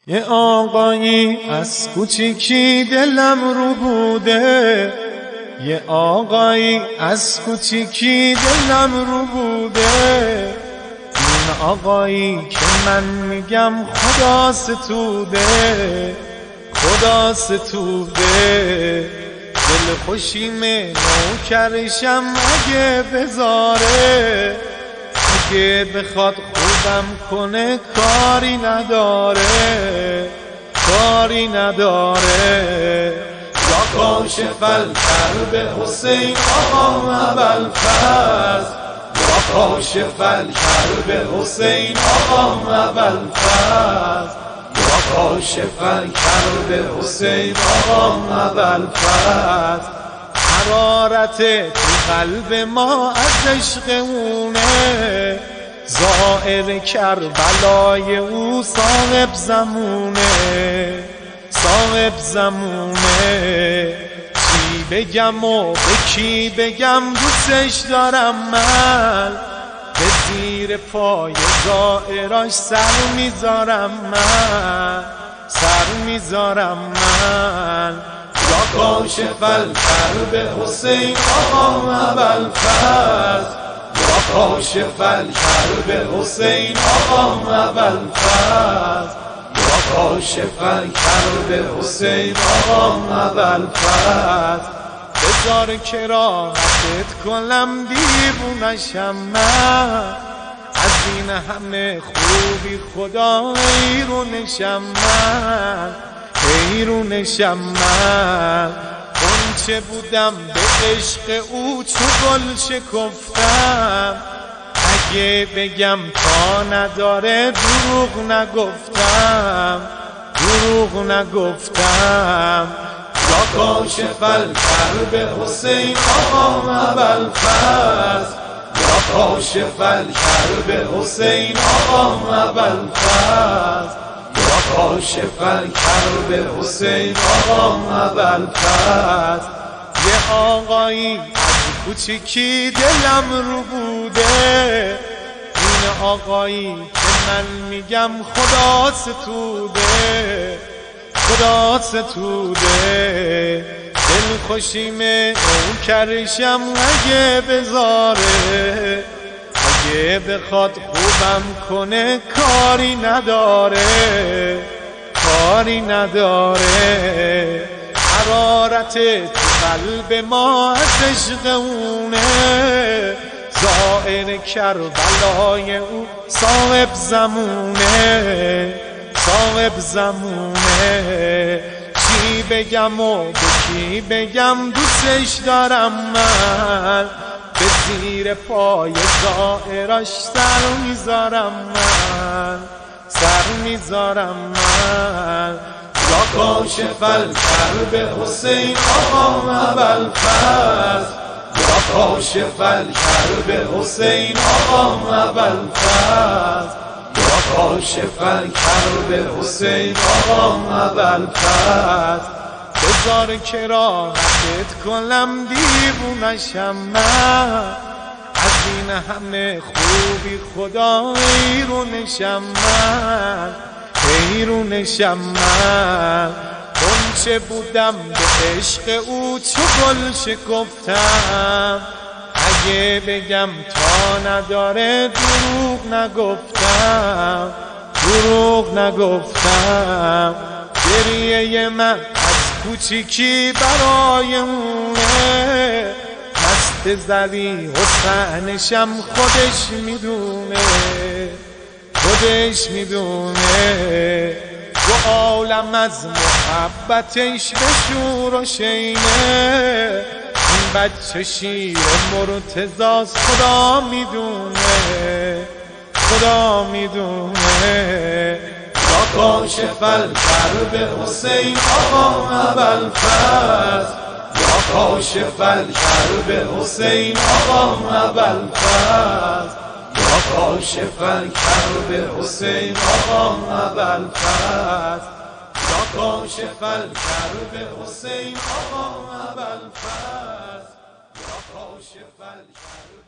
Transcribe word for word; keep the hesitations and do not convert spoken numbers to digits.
یه آقایی از کوچیکی دلم رو بوده، یه آقایی از کوچیکی دلم رو بوده. این آقایی که من میگم خدا ستوده، خدا ستوده. دل خوشیمه نوکرشم اگه بذاره، اگه بخواد خوبم کنه کاری نداره، کاری نداره. یا کاشف الکرب حسین آقا ابوالفضل، یا کاشف الکرب حسین آقا ابوالفضل، یا کاشف الکرب حسین آقا ابوالفضل. حرارت تو قلب ما از عشق اونه، زائر کربلای او صاحب زمونه، صاحب زمونه. چی بگم و به کی بگم دوستش دارم من، به زیر پای زائراش سر میذارم من، سر میذارم من. یا کاشف الکرب حسین آقا ابوالفضل، یا کاشف الکرب حسین آقا ابوالفضل، یا کاشف الکرب حسین آقا ابوالفضل. بذار کراهتت کنم دیوونشم من، از این همه خوبی خدا حیرونشم من، حیرونشم من. اونچه بودم به عشق او چو گل شکفتم، اگه بگم تا نداره دروغ نگفتم، دروغ نگفتم. یا کاشف الکرب حسین آقا ابوالفضل، یا کاشف الکرب حسین آقا ابوالفضل، یا کاشف الکرب حسین آقا ابوالفضل. یه آقایی از کوچیکی دلم رو بوده، این آقایی که من میگم خدا ستوده، خدا ستوده. دل خوشیمه نوکرشم اگه بذاره، اگه بخواد خوبم کنه کاری نداره، کاری نداره. حرارت تو قلب ما از عشق اونه، زائر کربلای او صاحب زمونه، صاحب زمونه. چی بگم و به کی بگم دوستش دارم من، به زیر پای زائراش سر میذارم من، سر میذارم من. یا کاشف الکرب حسین آقا ابوالفضل، یا کاشف الکرب حسین آقا ابوالفضل، یا کاشف الکرب حسین آقا ابوالفضل. بذار کراهتت کنم دیوونشم من، از این همه خوبی خدا حیرونشم من، حیرونشم من. اونچه بودم به عشق او چو گل شکفتم، اگه بگم تا نداره دروغ نگفتم، دروغ نگفتم. گریه من از کوچیکی برای اونه، مست زری حسنشم خودش میدونه، خودش میدونه. دو عالم از محبتش به شور و شینه، این بچه شیر مرتضاست خدا میدونه، خدا میدونه. یا کاشف الکرب حسین آقا ابوالفضل، یا کاشف الکرب حسین آقا ابوالفضل، یا کاشف الکرب حسین آقا ابوالفضل، یا کاشف الکرب حسین آقا ابوالفضل، یا کاشف الکرب